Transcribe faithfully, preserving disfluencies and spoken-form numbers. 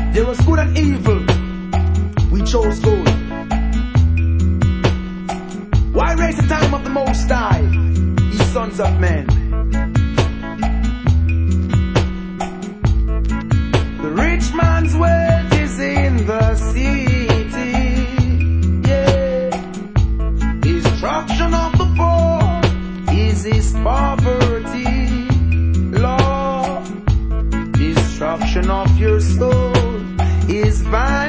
There was good and evil. We chose good. Why raise the time of the Most High, ye sons of men? The rich man's wealth is in the city, yeah. Destruction of the poor is his poverty, Lord. Destruction of your soul is vanity.